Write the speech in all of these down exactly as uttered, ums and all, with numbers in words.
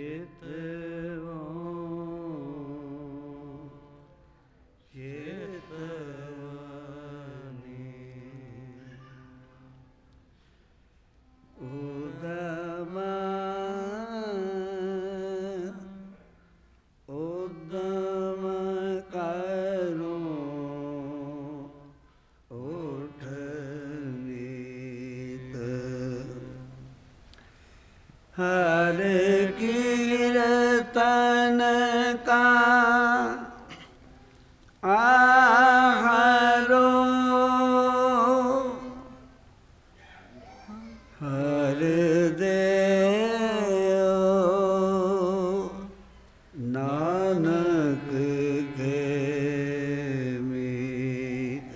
हर कीर्तन का आहरो हर देओ नानक के मीत।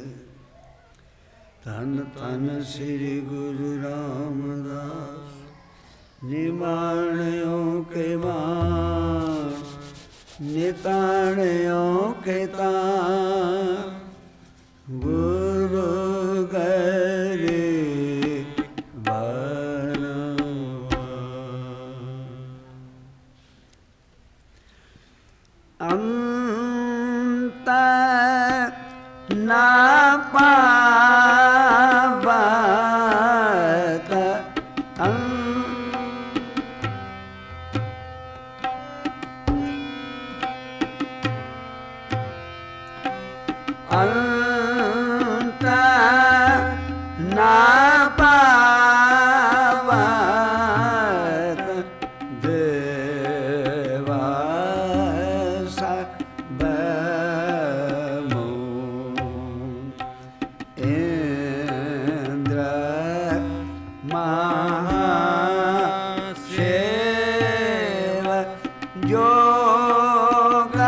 धन धन श्री गुरु रामदास निमाणियों के मान निताणियों के तान गुरु गरीब अंत ना पावत अंत ना पावत देवा सब इंद्र महाशिव योग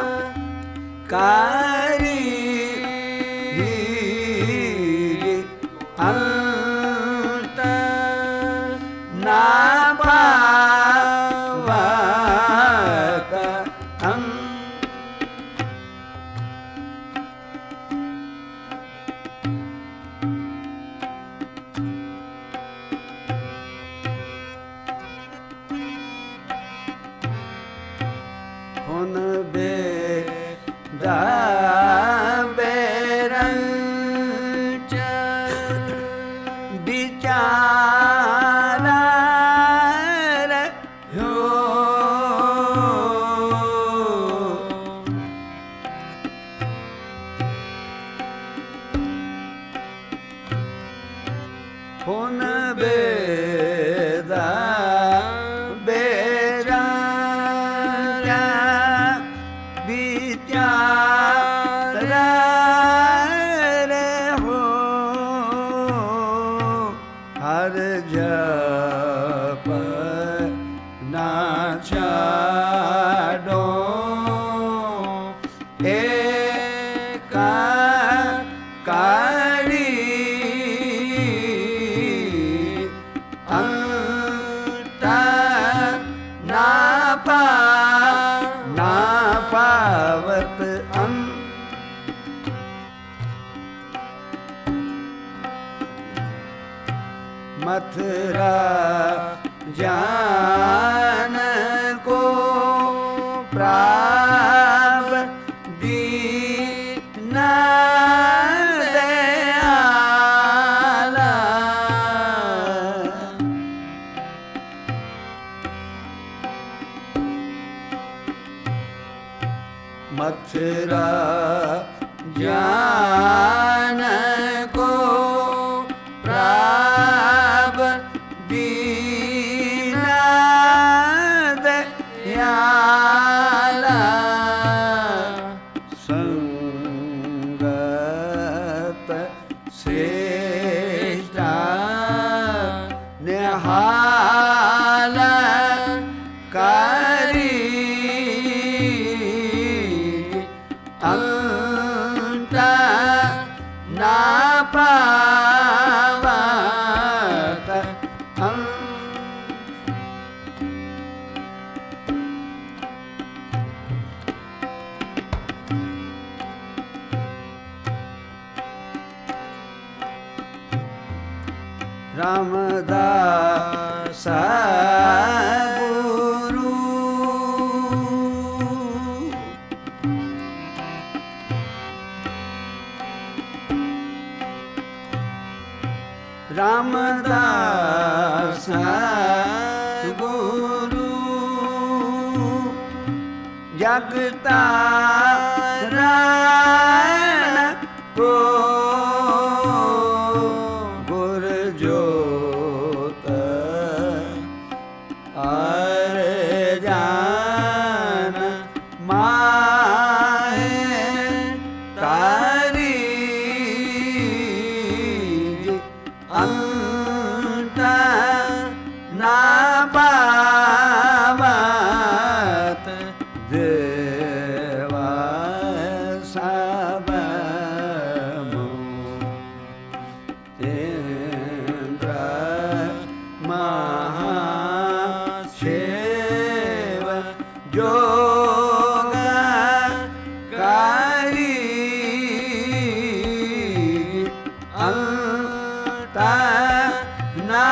कारी अंत ना पावत हुन बेदा बेरंच विचारा हो हुन बेदा हर जप ना छाड़ो एक कारी अंत ना पा ना पावत अंत मथुरा जान को प्राप्त दीना दयाला मथुरा जान को संगत श्रेष्ठ निहाल करी अंत ना पावत रामदास गुरु जगतारण को गुर ज्योत अर जान माहे तारी अंत ना पावत देवा सब इंद्र महाशिव योगकारी अंत ना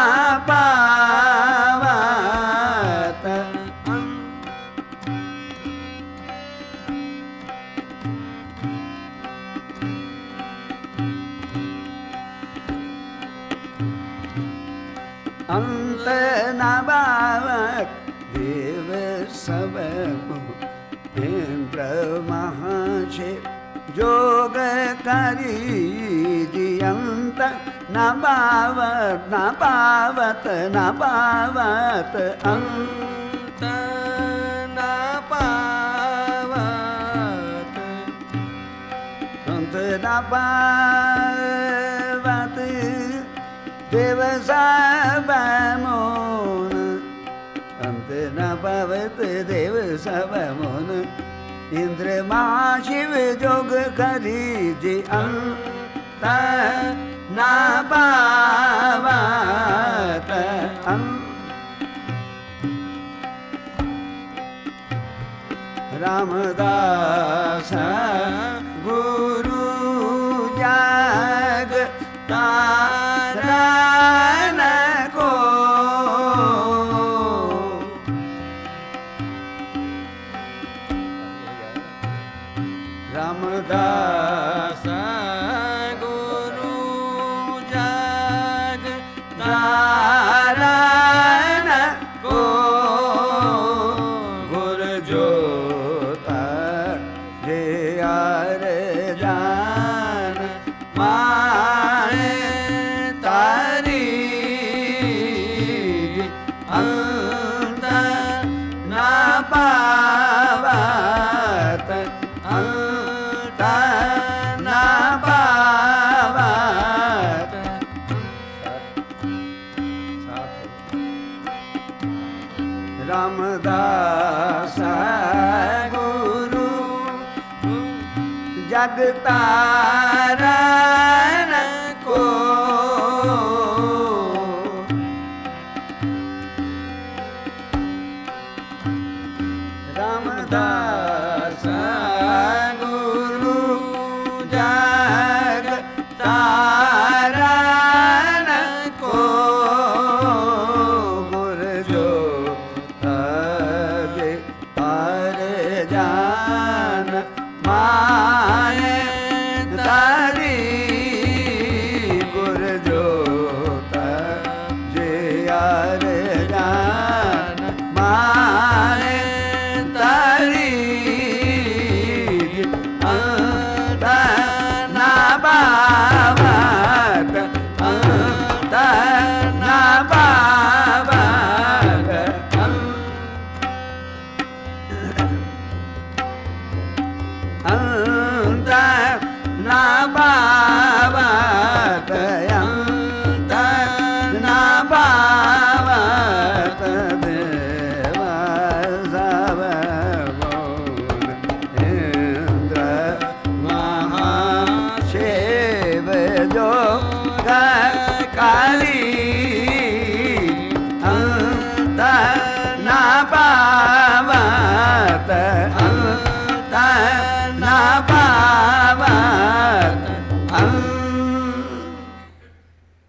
पावत अंत न पावत देव सब इंद्र महाशिव योगकारी अंत न पावत न पावत न पावत अंत न पावत अंत न पावत देव सब मोन अंत न पावत देव सब मोन इंद्र महाशिव जोग करी जी अंत न पावत रामदास गुरु जग तारण को रामदास गुरु जग तारण को गुर ज्योत जे आर जान माहे तारी अंत ना पावत अंत ना पावत रामदास गुरु जगतारण को रामदास गुरु जगतारण को गुर ज्योत जे अर जान माहे तारी गुर ज्योत जे अर जान माहे तारी अंत ना पावत अंत ना पावत अंत ना पावत अंत ना पावत देवा सब मोन इंद्र महाशिव योगकारी अंत ना पावत अंत ना पावत अंत